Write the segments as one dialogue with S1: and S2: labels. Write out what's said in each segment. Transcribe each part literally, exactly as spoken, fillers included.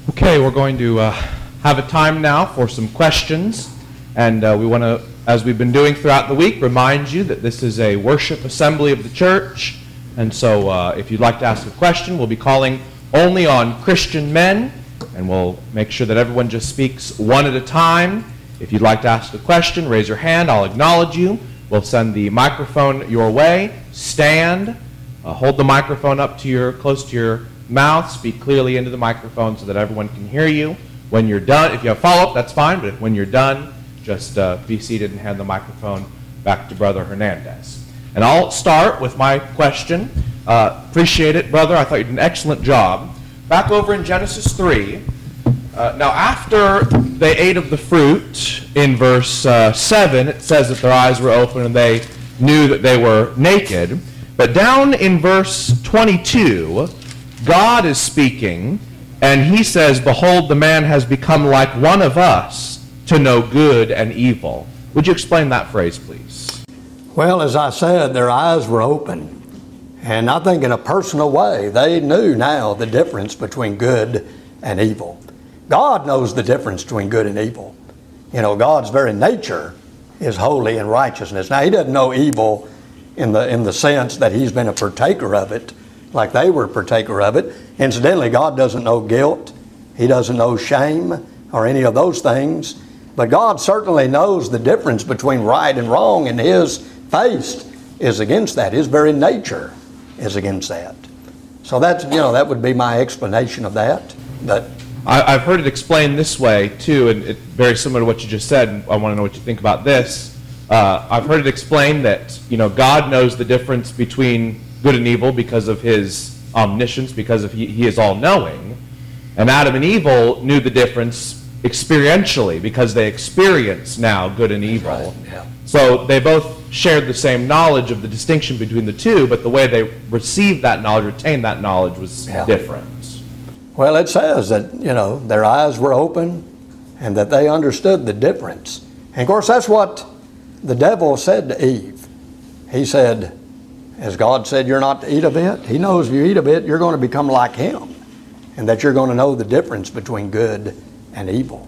S1: Okay, we're going to uh, have a time now for some questions, and uh, we want to, as we've been doing throughout the week, remind you that this is a worship assembly of the church, and so uh, if you'd like to ask a question, we'll be calling only on Christian men, and we'll make sure that everyone just speaks one at a time. If you'd like to ask a question, raise your hand, I'll acknowledge you. We'll send the microphone your way. Stand, uh, hold the microphone up to your, close to your mouth, speak clearly into the microphone so that everyone can hear you. When you're done, if you have follow-up, that's fine, but when you're done, just uh, be seated and hand the microphone back to Brother Hernandez. And I'll start with my question. Uh, appreciate it, brother. I thought you did an excellent job. Back over in Genesis three, uh, now after they ate of the fruit, in verse uh, seven, it says that their eyes were open and they knew that they were naked. But down in verse twenty-two, God is speaking, and he says, "Behold, the man has become like one of us to know good and evil." Would you explain that phrase, please?
S2: Well, as I said, their eyes were open. And I think in a personal way, they knew now the difference between good and evil. God knows the difference between good and evil. You know, God's very nature is holy and righteousness. Now, he doesn't know evil in the, in the sense that he's been a partaker of it, like they were a partaker of it. Incidentally, God doesn't know guilt. He doesn't know shame or any of those things. But God certainly knows the difference between right and wrong, and his face is against that. His very nature is against that. So that's, you know, that would be my explanation of that. But
S1: I, I've heard it explained this way, too, and it's very similar to what you just said, and I want to know what you think about this. Uh, I've heard it explained that, you know, God knows the difference between good and evil because of his omniscience, because of he, he is all-knowing. And Adam and Evil knew the difference experientially because they experience now good and evil.
S2: Right, yeah.
S1: So they both shared the same knowledge of the distinction between the two, but the way they received that knowledge, retained that knowledge was yeah. different.
S2: Well, it says that, you know, their eyes were open and that they understood the difference. And of course, that's what the devil said to Eve. He said, as God said, you're not to eat of it. He knows if you eat of it, you're going to become like him, and that you're going to know the difference between good and evil.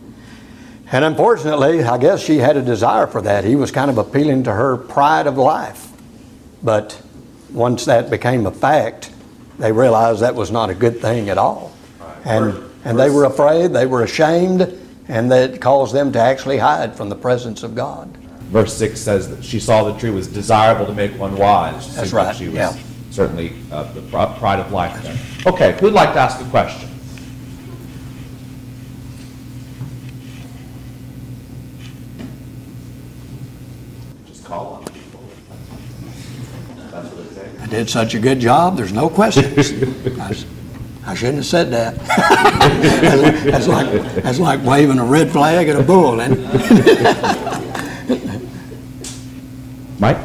S2: And unfortunately, I guess she had a desire for that. He was kind of appealing to her pride of life. But once that became a fact, they realized that was not a good thing at all. And, and they were afraid, they were ashamed, and that caused them to actually hide from the presence of God.
S1: Verse six says that she saw the tree was desirable to make one wise.
S2: That's right,
S1: She was
S2: yeah.
S1: certainly uh, the pride of life there. Okay, who'd like to ask a question? Just call on people. That's what it says.
S2: I did such a good job, there's no questions. I, I shouldn't have said that. that's, that's, like, that's like waving a red flag at a bull. And
S1: Mike?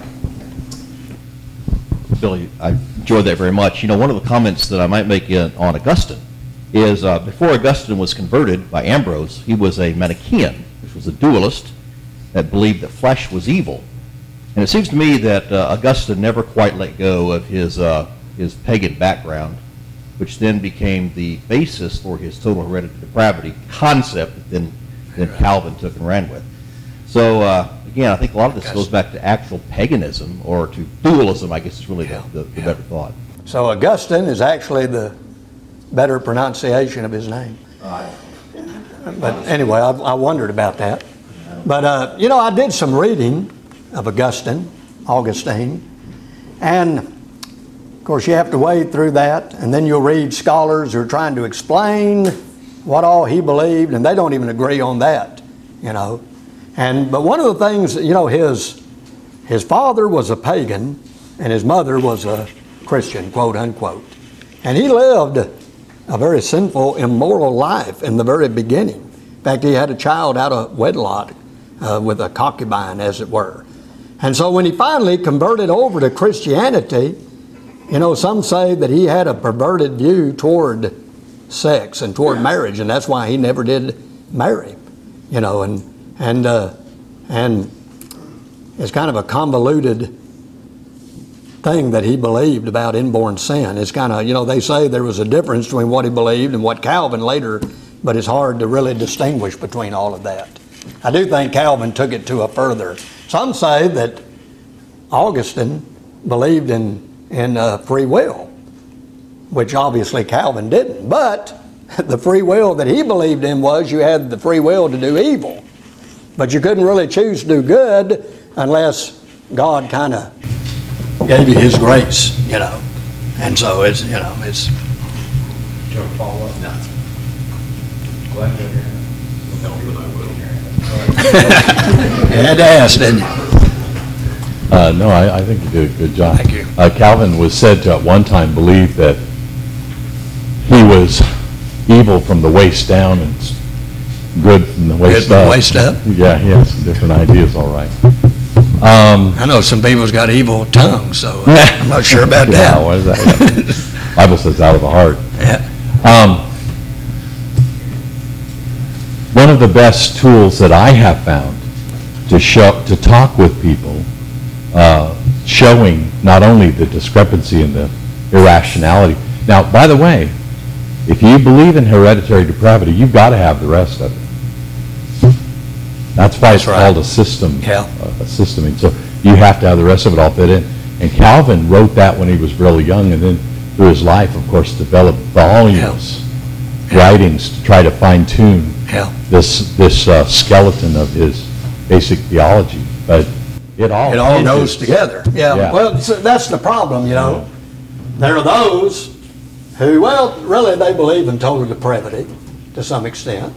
S3: Billy, I enjoyed that very much. You know, one of the comments that I might make in, on Augustine is uh, before Augustine was converted by Ambrose, he was a Manichaean, which was a dualist that believed that flesh was evil. And it seems to me that uh, Augustine never quite let go of his, uh, his pagan background, which then became the basis for his total hereditary depravity concept that then, then Calvin took and ran with. So, uh, again, I think a lot of this goes back to actual paganism, or to dualism, I guess is really
S2: yeah,
S3: the, the, the
S2: yeah.
S3: better thought.
S2: So Augustine is actually the better pronunciation of his name.
S1: Right.
S2: But anyway, I, I wondered about that. But, uh, you know, I did some reading of Augustine, Augustine, and of course you have to wade through that, and then you'll read scholars who are trying to explain what all he believed, and they don't even agree on that, you know. And but one of the things, you know, his his father was a pagan and his mother was a Christian, quote unquote. And he lived a very sinful, immoral life in the very beginning. In fact, he had a child out of wedlock uh, with a concubine, as it were. And so when he finally converted over to Christianity, you know, some say that he had a perverted view toward sex and toward marriage, and that's why he never did marry, you know, and And uh, and it's kind of a convoluted thing that he believed about inborn sin. It's kind of, you know, they say there was a difference between what he believed and what Calvin later, but it's hard to really distinguish between all of that. I do think Calvin took it to a further. Some say that Augustine believed in, in uh, free will, which obviously Calvin didn't. But the free will that he believed in was you had the free will to do evil. But you couldn't really choose to do good unless God kind of gave you his grace, you know. And so it's, you know, it's...
S1: Do you want to follow up? No. Glad you're here.
S2: You had to ask, didn't you?
S4: Uh, no, I, I think you did a good job.
S2: Thank you.
S4: Uh, Calvin was said to at one time believe that he was evil from the waist down and s- good from the waist
S2: Good from
S4: up.
S2: the waist up?
S4: Yeah, he has some different ideas, all right. Um,
S2: I know some people's got evil tongues, so uh, I'm not sure about
S4: yeah,
S2: that.
S4: what is that? Bible says out of the heart.
S2: Yeah.
S4: Um, one of the best tools that I have found to show, to talk with people, uh, showing not only the discrepancy and the irrationality. Now, by the way, if you believe in hereditary depravity, you've got to have the rest of it. That's why it's
S2: That's right.
S4: called a system.
S2: Yeah.
S4: A system. And so you have to have the rest of it all fit in. And Calvin wrote that when he was really young, and then through his life, of course, developed volumes,
S2: Yeah.
S4: writings to try to fine-tune
S2: Yeah.
S4: this this uh, skeleton of his basic theology. But it all
S2: It all
S4: hinges-
S2: goes together. Yeah.
S4: Yeah.
S2: Well, so that's the problem, you know. There are those who, well, really they believe in total depravity to some extent.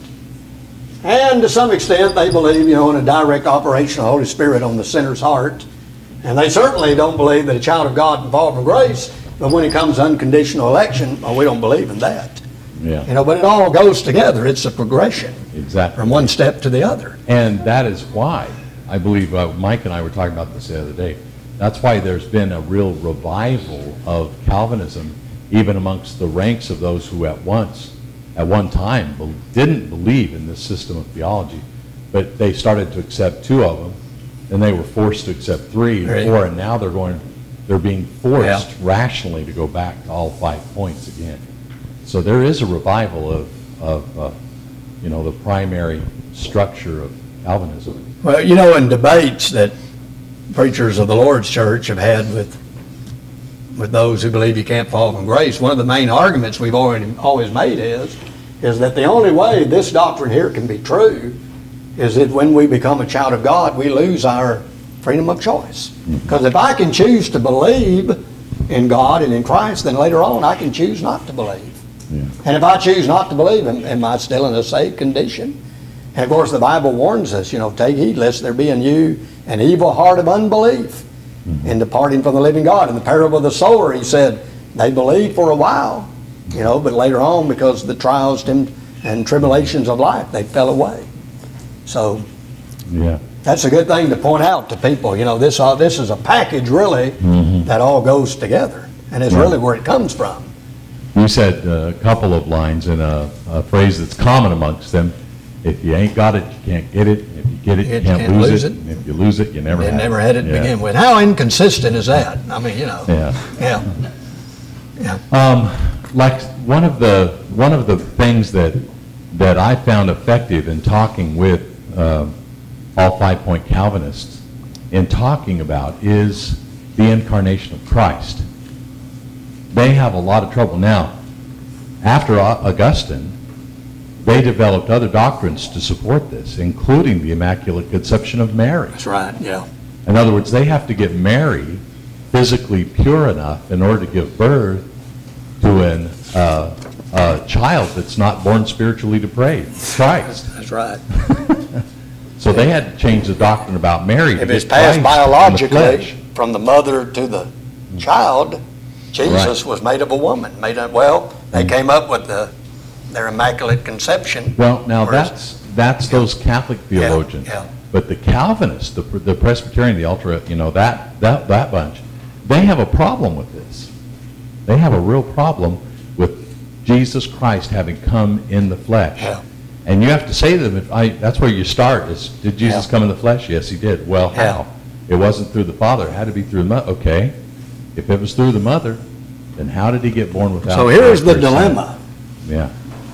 S2: And to some extent they believe, you know, in a direct operation of the Holy Spirit on the sinner's heart. And they certainly don't believe that a child of God can fall from grace, but when it comes to unconditional election, well, we don't believe in that.
S4: Yeah,
S2: You know, but it all goes together. It's a progression
S4: exactly.
S2: from one step to the other.
S4: And that is why, I believe, uh, Mike and I were talking about this the other day, that's why there's been a real revival of Calvinism, even amongst the ranks of those who at once, at one time, be- didn't believe in this system of theology, but they started to accept two of them, and they were forced to accept three,
S2: Right.
S4: and four, and now they're going, they're being forced
S2: Yeah.
S4: rationally to go back to all five points again. So there is a revival of, of uh, you know, the primary structure of Calvinism.
S2: Well, you know, in debates that preachers of the Lord's church have had with with those who believe you can't fall from grace, one of the main arguments we've already always made is is that the only way this doctrine here can be true is that when we become a child of God, we lose our freedom of choice. Because if I can choose to believe in God and in Christ, then later on I can choose not to believe.
S4: Yeah.
S2: And if I choose not to believe, am, am I still in a saved condition? And of course the Bible warns us, you know, take heed lest there be in you an evil heart of unbelief
S4: Mm-hmm.
S2: in departing from the living God. In the parable of the sower, he said, they believed for a while, you know, but later on, because of the trials and and tribulations of life, they fell away. So
S4: Yeah.
S2: that's a good thing to point out to people. You know, this uh, this is a package, really,
S4: Mhm.
S2: that all goes together, and it's
S4: Right.
S2: really where it comes from.
S4: You said uh, a couple of lines in a, a phrase that's common amongst them. If you ain't got it, you can't get it. If you get it, you can't, lose, it. And if you lose it, you never
S2: They
S4: had
S2: never
S4: it.
S2: had it to
S4: Yeah.
S2: begin with. How inconsistent is that? I mean, you know.
S4: Yeah.
S2: Yeah. Yeah.
S4: Um, like one of the one of the things that that I found effective in talking with uh, all five-point Calvinists in talking about is the incarnation of Christ. They have a lot of trouble now. After Au- Augustine, they developed other doctrines to support this, including the Immaculate Conception of Mary.
S2: That's right. Yeah.
S4: In other words, they have to get Mary physically pure enough in order to give birth to an, uh, a child that's not born spiritually depraved, Christ.
S2: That's right.
S4: So they had to change the doctrine about Mary. to
S2: If it's
S4: get
S2: passed
S4: Christ in the
S2: biologically
S4: flesh.
S2: from the mother to the child, Jesus
S4: Right.
S2: was made of a woman. Made up. Well, they came up with the their Immaculate Conception.
S4: Well, now
S2: Whereas-
S4: that's that's those Catholic theologians.
S2: yeah.
S4: But the Calvinists, the, the Presbyterian, the Ultra, you know, that, that, that bunch, they have a problem with this. They have a real problem with Jesus Christ having come in the flesh.
S2: Yeah.
S4: And you have to say to them, if I, that's where you start, is, did Jesus
S2: Yeah.
S4: come in the flesh? Yes, he did. Well,
S2: Yeah.
S4: how? It wasn't through the Father. It had to be through the Mother. Okay. If it was through the mother, then how did he get born without?
S2: So here's the
S4: sin?
S2: dilemma.
S4: Yeah.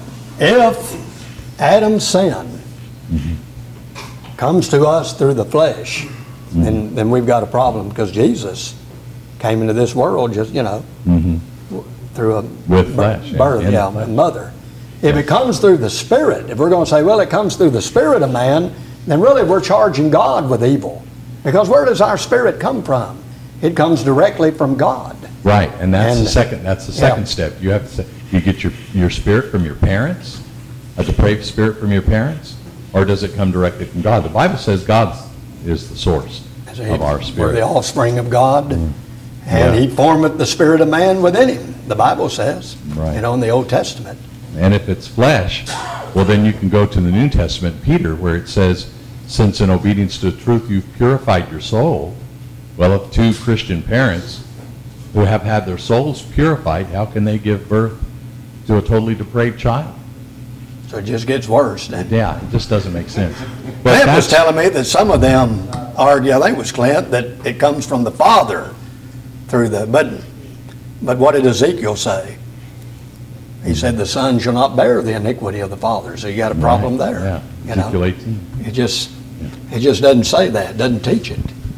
S2: If Adam's sin
S4: Mm-hmm.
S2: comes to us through the flesh,
S4: Mm-hmm.
S2: then, then we've got a problem, because Jesus came into this world just, you know,
S4: Mm-hmm.
S2: through a
S4: With flesh, yeah,
S2: birth,
S4: in
S2: yeah,
S4: the flesh.
S2: mother. If it comes through the Spirit, if we're going to say, well, it comes through the Spirit of man, then really we're charging God with evil. Because where does our spirit come from? It comes directly from God.
S4: Right, and that's
S2: And-
S4: the second. That's the
S2: yeah.
S4: second step. You have to say, you get your your spirit from your parents, a depraved spirit from your parents, or does it come directly from God? The Bible says God is the source of our
S2: We're
S4: spirit.
S2: the offspring of God, and
S4: Yeah.
S2: He formeth the spirit of man within him, the Bible says,
S4: Right.
S2: you know, in the Old Testament.
S4: And if it's flesh, well, then you can go to the New Testament, Peter, where it says, since in obedience to the truth you've purified your soul. Well, if two Christian parents who have had their souls purified, how can they give birth to a totally depraved child?
S2: So it just gets worse. Then
S4: Yeah, it just doesn't make sense. But
S2: Clint was
S4: that's-
S2: telling me that some of them argue, I think it was Clint, that it comes from the father through the, but, but what did Ezekiel say? He said the son shall not bear the iniquity of the father. So you got a problem
S4: Right,
S2: there.
S4: Yeah,
S2: You know?
S4: Ezekiel eighteen.
S2: It just, it just doesn't say that, doesn't teach it.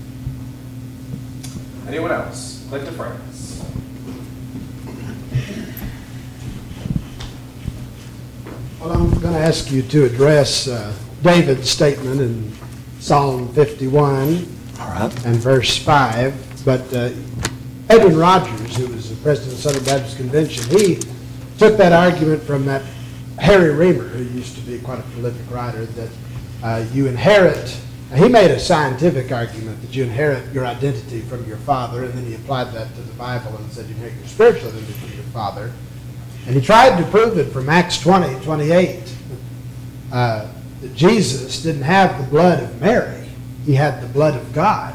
S1: Anyone else? Clint DeFrance.
S5: Well, I'm going to ask you to address uh, David's statement in Psalm fifty-one
S2: All right.
S5: and verse five. But uh, Edwin Rogers, who was the president of the Southern Baptist Convention, he took that argument from that Harry Reamer, who used to be quite a prolific writer, that uh, you inherit. He made a scientific argument that you inherit your identity from your father, and then he applied that to the Bible and said you inherit your spiritual identity from your father. And he tried to prove it from Acts twenty, twenty-eight, uh, that Jesus didn't have the blood of Mary. He had the blood of God.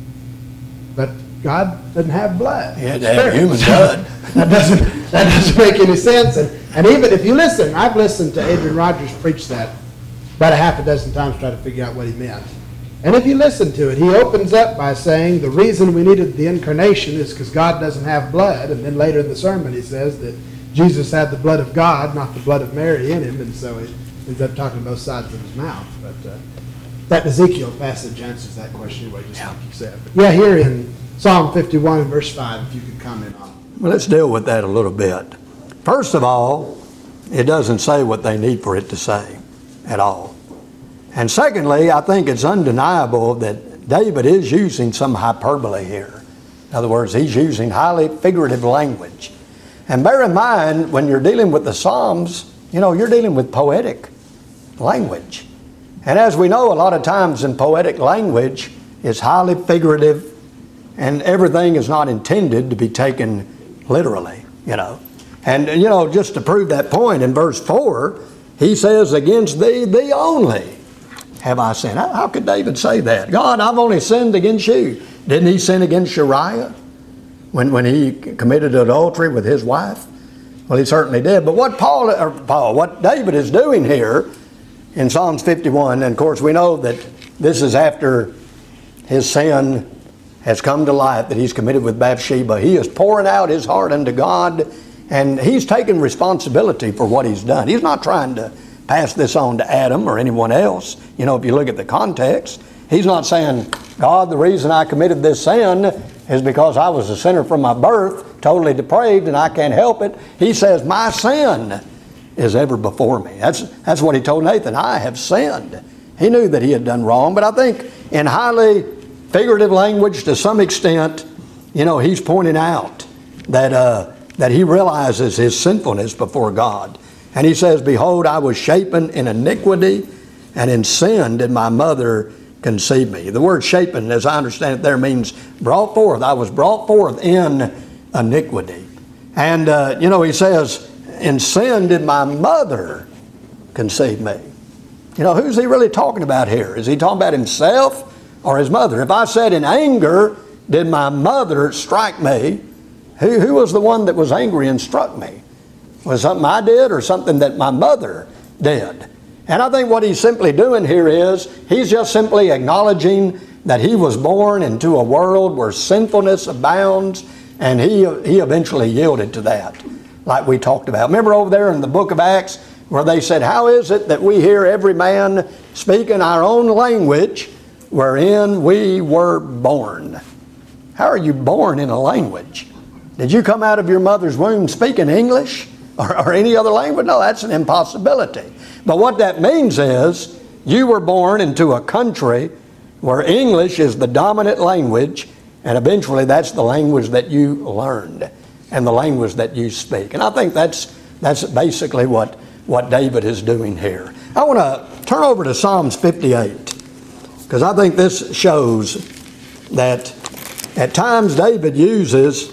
S5: But God doesn't have blood.
S2: He had to have
S5: Spirit.
S2: human blood.
S5: That doesn't, that doesn't make any sense. And, and even if you listen, I've listened to Adrian Rogers preach that about a half a dozen times, trying to figure out what he meant. And if you listen to it, he opens up by saying the reason we needed the incarnation is because God doesn't have blood. And then later in the sermon he says that Jesus had the blood of God, not the blood of Mary in him. And so he ends up talking both sides of his mouth. But uh, that Ezekiel passage answers that question anyway, just like you said. But yeah, here in Psalm fifty-one and verse five, if you could comment on it.
S2: Well, let's deal with that a little bit. First of all, it doesn't say what they need for it to say at all. And secondly, I think it's undeniable that David is using some hyperbole here. In other words, he's using highly figurative language. And bear in mind, when you're dealing with the Psalms, you know, you're dealing with poetic language. And as we know, a lot of times in poetic language, it's highly figurative, and everything is not intended to be taken literally, you know. And, you know, just to prove that point, in verse four, he says, against thee, thee only have I sinned. How, how could David say that? God, I've only sinned against you. Didn't he sin against Uriah when, when he committed adultery with his wife? Well, he certainly did. But what Paul, or Paul, what David is doing here in Psalms fifty-one, and of course we know that this is after his sin has come to light that he's committed with Bathsheba. He is pouring out his heart unto God, and he's taking responsibility for what he's done. He's not trying to pass this on to Adam or anyone else. You know, if you look at the context, he's not saying, God, the reason I committed this sin is because I was a sinner from my birth, totally depraved, and I can't help it. He says, my sin is ever before me. That's, that's what he told Nathan. I have sinned. He knew that he had done wrong, but I think in highly figurative language, to some extent, you know, he's pointing out that uh, that he realizes his sinfulness before God. And he says, behold, I was shapen in iniquity, and in sin did my mother conceive me. The word shapen, as I understand it there, means brought forth. I was brought forth in iniquity. And, uh, you know, he says, in sin did my mother conceive me. You know, who's he really talking about here? Is he talking about himself or his mother? If I said in anger, did my mother strike me? Who, who was the one that was angry and struck me? Was it something I did or something that my mother did? And I think what he's simply doing here is he's just simply acknowledging that he was born into a world where sinfulness abounds, And he, he eventually yielded to that, like we talked about. Remember over there in the book of Acts where they said, how is it that we hear every man speaking our own language wherein we were born? How are you born in a language? Did you come out of your mother's womb speaking English or, or any other language? No, that's an impossibility. But what that means is you were born into a country where English is the dominant language, and eventually that's the language that you learned and the language that you speak. And I think that's that's basically what, what David is doing here. I want to turn over to Psalms fifty-eight, because I think this shows that at times David uses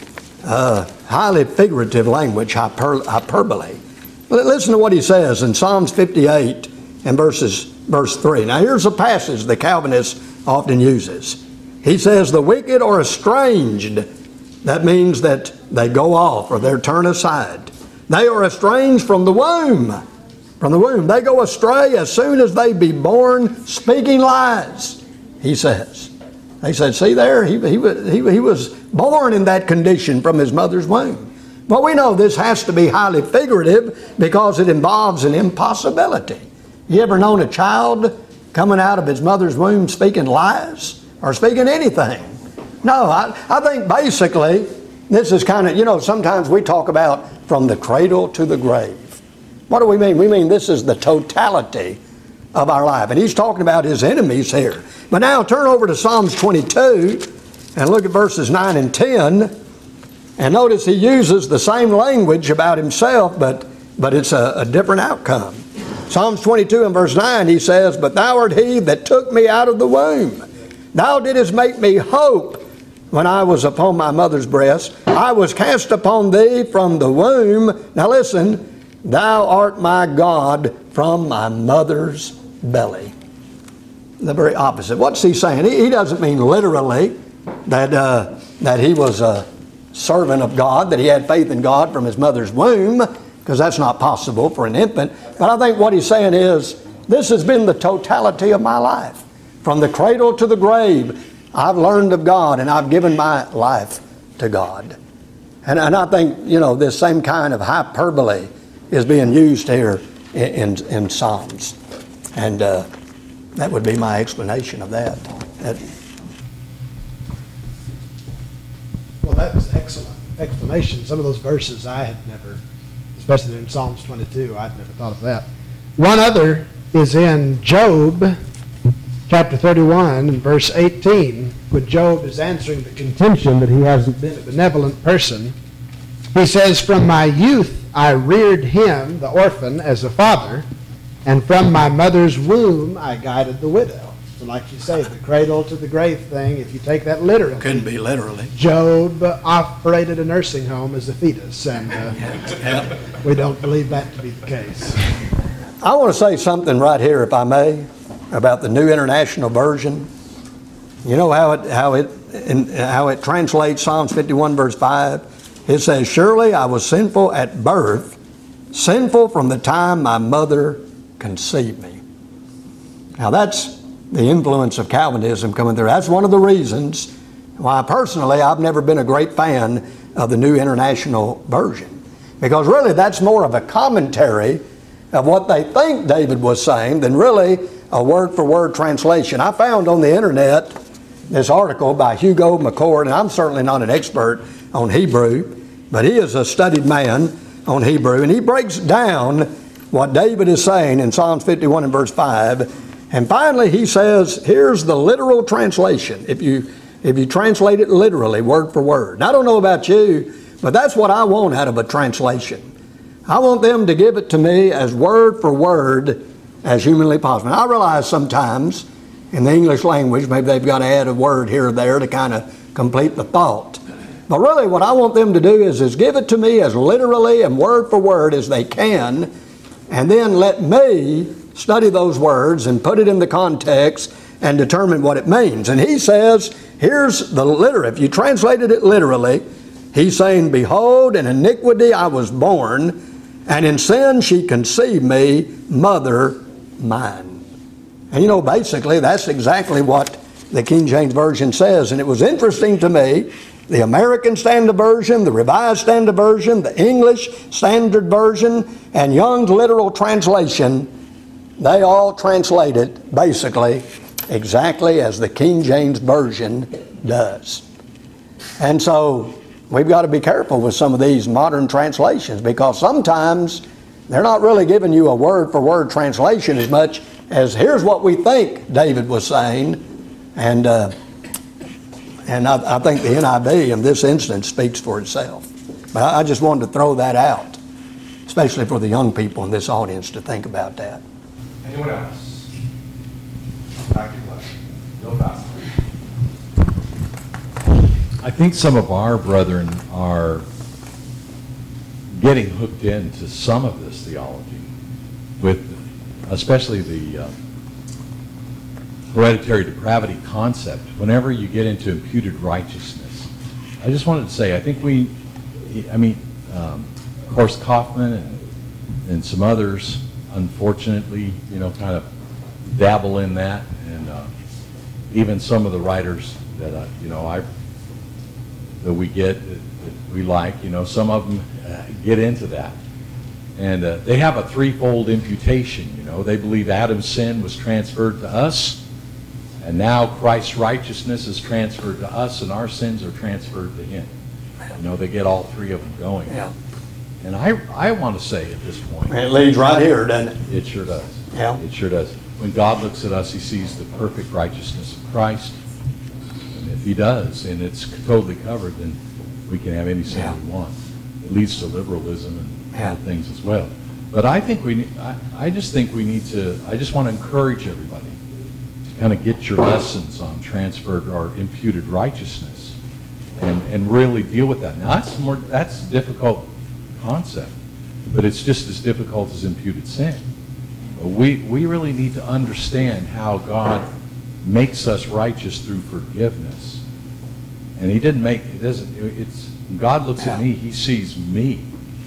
S2: uh, highly figurative language, hyper, hyperbole. Listen to what he says in Psalms fifty-eight and verses, verse three. Now here's a passage the Calvinist often uses. He says, the wicked are estranged. That means that they go off or they're turned aside. They are estranged from the womb. From the womb. They go astray as soon as they be born, speaking lies, he says. He said, see there, he, he, he, he was born in that condition from his mother's womb. But we know this has to be highly figurative because it involves an impossibility. You ever known a child coming out of his mother's womb speaking lies or speaking anything? No, I, I think basically this is kind of, you know, sometimes we talk about from the cradle to the grave. What do we mean? We mean this is the totality of our life. And he's talking about his enemies here. But now turn over to Psalms twenty-two and look at verses nine and ten. And notice he uses the same language about himself, but, but it's a, a different outcome. Psalms twenty-two and verse nine, he says, but thou art he that took me out of the womb. Thou didst make me hope when I was upon my mother's breast. I was cast upon thee from the womb. Now listen, thou art my God from my mother's belly. The very opposite. What's he saying? He, he doesn't mean literally that, uh, that he was a servant of God, that he had faith in God from his mother's womb, because that's not possible for an infant. But I think what he's saying is, this has been the totality of my life. From the cradle to the grave, I've learned of God and I've given my life to God. And, and I think, you know, this same kind of hyperbole is being used here in, in, in Psalms. And uh, that would be my explanation of that. that.
S5: Well, that was excellent explanation. Some of those verses I had never, especially in Psalms twenty-two, I'd never thought of that. One other is in Job, chapter thirty-one, and verse eighteen, when Job is answering the contention that he hasn't been a benevolent person. He says, from my youth I reared him, the orphan, as a father, and from my mother's womb I guided the widow. So like you say, the cradle to the grave thing, if you take that literally.
S2: Couldn't be literally.
S5: Job operated a nursing home as a fetus, and uh,
S2: Yeah.
S5: we don't believe that to be the case.
S2: I want to say something right here, if I may, about the New International Version. You know how it how it in, how it translates Psalms fifty-one verse five. It says, "Surely I was sinful at birth, sinful from the time my mother conceived me." Now that's the influence of Calvinism coming through. That's one of the reasons why personally I've never been a great fan of the New International Version, because really that's more of a commentary of what they think David was saying than really a word-for-word translation. I found on the internet this article by Hugo McCord, and I'm certainly not an expert on Hebrew, but he is a studied man on Hebrew, and he breaks down what David is saying in Psalms fifty-one and verse five, and finally he says, here's the literal translation, if you, if you translate it literally, word for word. And I don't know about you, but that's what I want out of a translation. I want them to give it to me as word for word as humanly possible. And I realize sometimes in the English language, maybe they've got to add a word here or there to kind of complete the thought. But really what I want them to do is, is give it to me as literally and word for word as they can, and then let me study those words and put it in the context and determine what it means. And he says, here's the literal, if you translated it literally, he's saying, behold, in iniquity I was born, and in sin she conceived me, mother mine. And you know, basically, that's exactly what the King James Version says. And it was interesting to me the American Standard Version, the Revised Standard Version, the English Standard Version, and Young's Literal Translation, they all translate it basically exactly as the King James Version does. And so we've got to be careful with some of these modern translations, because sometimes they're not really giving you a word-for-word translation as much as here's what we think David was saying. And uh, and I, I think the N I V in this instance speaks for itself. But I, I just wanted to throw that out, especially for the young people in this audience to think about that.
S1: Anyone else? Back to left. Go fast.
S4: I think some of our brethren are getting hooked into some of this theology, with especially the uh, hereditary depravity concept. Whenever you get into imputed righteousness, I just wanted to say, I think we, I mean, um, of course, Kaufman and, and some others, unfortunately, you know, kind of dabble in that, and uh, even some of the writers that, uh, you know, I that we get, that, that we like, you know, some of them uh, get into that. And uh, they have a threefold imputation, you know. They believe Adam's sin was transferred to us, and now Christ's righteousness is transferred to us, and our sins are transferred to him. You know, they get all three of them going.
S2: Yeah.
S4: And I, I want to say at this point,
S2: It leads right here, doesn't it?
S4: it sure does.
S2: Yeah.
S4: It sure does. When God looks at us, he sees the perfect righteousness of Christ. And if he does, and it's totally covered, then we can have any sin
S2: Yeah.
S4: we want. It leads to liberalism and
S2: Yeah.
S4: other things as well. But I think we need, I, I just think we need to, I just want to encourage everybody to kind of get your lessons on transferred or imputed righteousness and, and really deal with that. Now, that's more, that's a difficult concept, but it's just as difficult as imputed sin. But we, we really need to understand how God makes us righteous through forgiveness. And he didn't make, it doesn't, it's, when God looks at me, he sees me.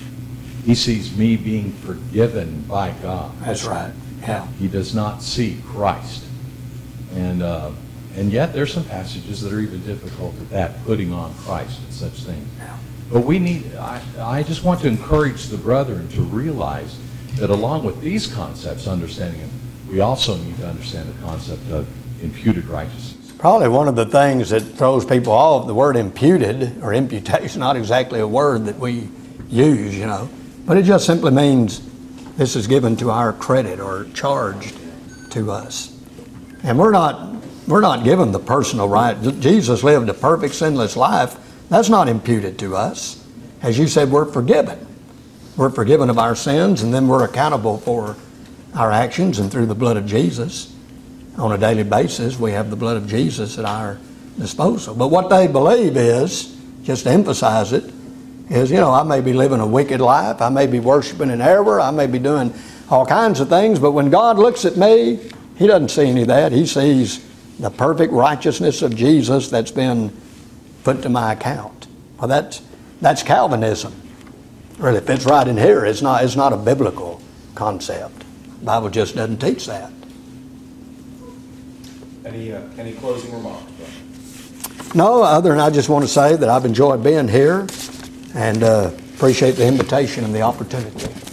S4: He sees me being forgiven by God.
S2: That's right. Yeah.
S4: He does not see Christ. And uh, and yet there's some passages that are even difficult at that, putting on Christ and such things.
S2: Yeah.
S4: But we need, I, I just want to encourage the brethren to realize that along with these concepts, understanding them, we also need to understand the concept of imputed righteousness.
S2: Probably one of the things that throws people off, the word imputed or imputation, not exactly a word that we use, you know, but it just simply means this is given to our credit or charged to us. And we're not, we're not given the personal right. Jesus lived a perfect sinless life. That's not imputed to us. As you said, we're forgiven. We're forgiven of our sins, and then we're accountable for our actions, and through the blood of Jesus on a daily basis, we have the blood of Jesus at our disposal. But what they believe is, just to emphasize it, is, you know, I may be living a wicked life, I may be worshiping in error, I may be doing all kinds of things, but when God looks at me, he doesn't see any of that. He sees the perfect righteousness of Jesus that's been put to my account. Well, that's, that's Calvinism. Really fits right in here. It's not, it's not a biblical concept. The Bible just doesn't teach that.
S1: Any, uh, any closing remarks?
S2: No, other than I just want to say that I've enjoyed being here and uh, appreciate the invitation and the opportunity.